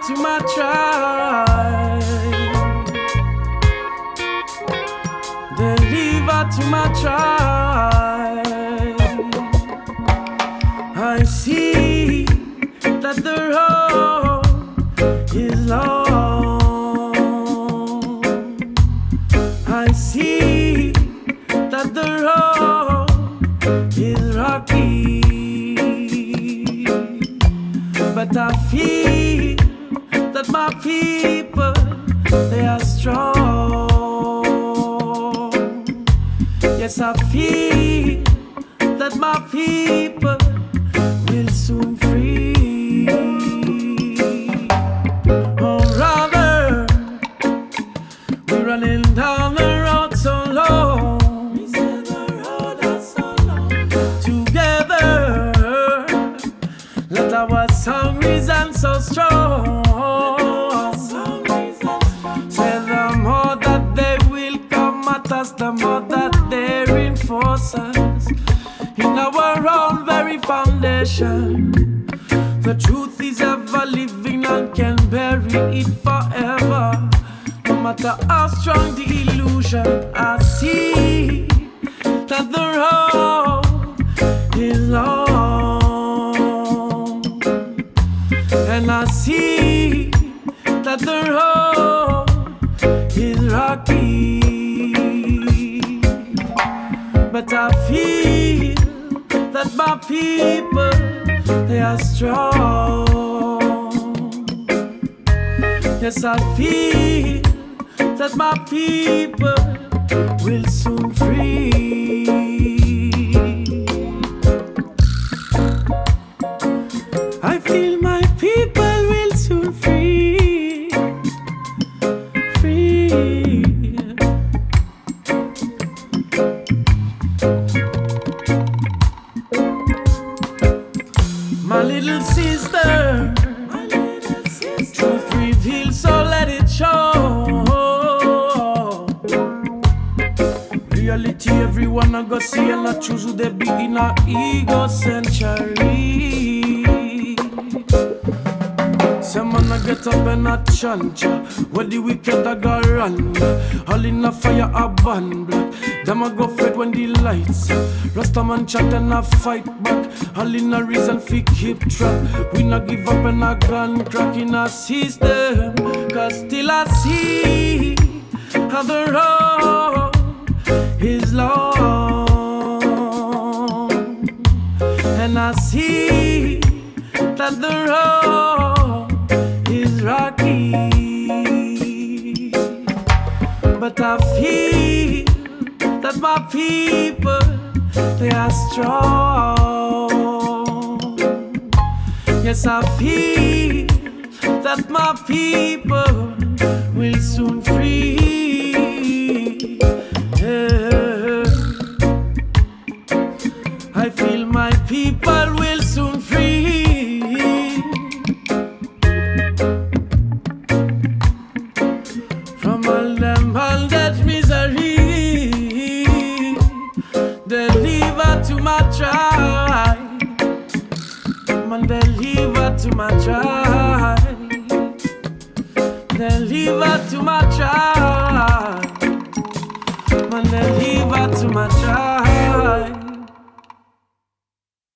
to my tribe. Deliver to my tribe. I see that the road is long. I see that the road is rocky. But I feel that my people, they are strong. Yes, I feel that my people will soon free. Oh, rather, we're running down the road so long. We said the road is so long. Together, let our song resound so strong. Say the more that they will come at us, the more that they reinforce us in our own very foundation. The truth is ever living and can bury it forever. No matter how strong the illusion, I see that the road is long. And I see that the road is rocky. But I feel that my people, they are strong. Yes, I feel that my people will soon free. I feel my people will soon free. Free. My little sister, truth revealed, so let it show. Reality, everyone I go see, and I choose who they be in our ego century. Some man I get up and I chant, where the wicked I go run. All in a fire I burn black. Them I go fed when the lights. Rasta man chat and I fight back. All in a reason fi keep track. We not give up and I gun crack in our system. Cause still I see how the road is long. And I see that the road is rocky. But I feel that my people, they are strong. Yes, I feel that my people will soon free. Yeah. I feel my people will soon free from all them bondage misery. Deliver to my tribe, man, deliver to my tribe, deliver to my tribe, man, deliver to my tribe.